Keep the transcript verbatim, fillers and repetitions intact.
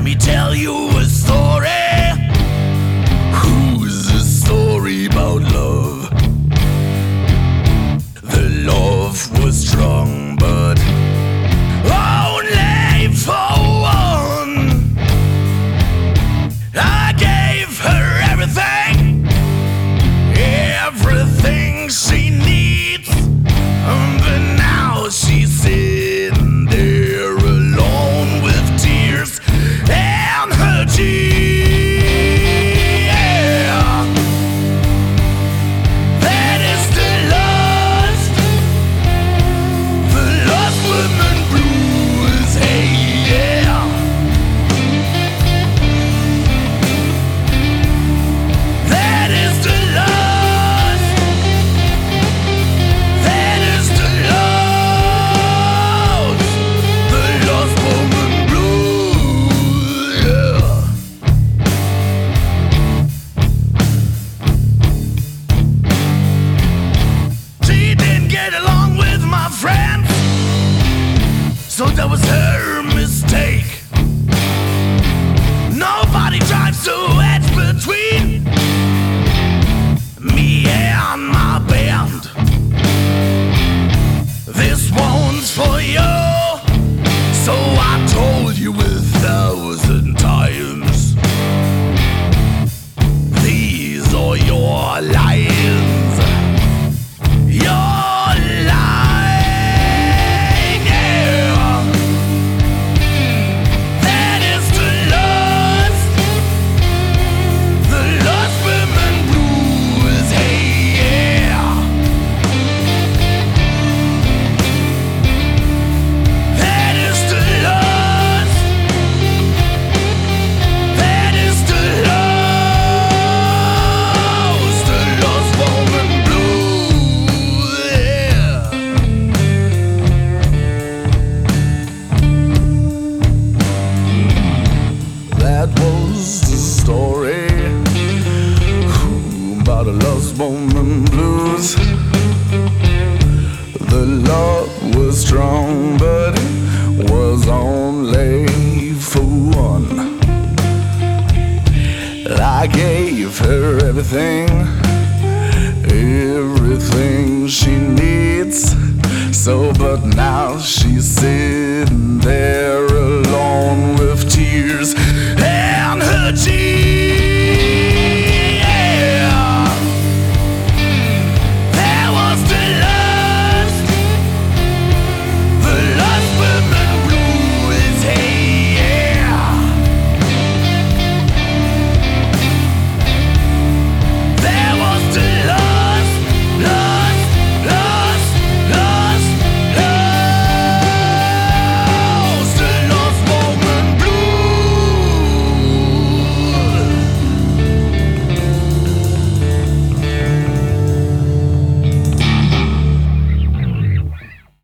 me tell you a story. Who's a story about love? The love was strong, but only for one. I gave her everything, everything she needs, but now she's sitting there alone with tears and her cheeks. That is the lust, the lust woman blues. Hey, yeah. That is the lust, that is the lust, the lust woman blues. Yeah. She didn't get along with my friends, so that was her mistake. Nobody drives to wedge between me and my band. This one's for you, so I told you a thousand times. These are your lines, your line, yeah. That is the lust, the lust women blues. Hey, yeah. That is the lust, that is the lust, the lust woman blues. Yeah. That was the story about a lost woman blues. The love was strong, but it was only for one. I gave her everything, everything she needs. So, but now she's sitting there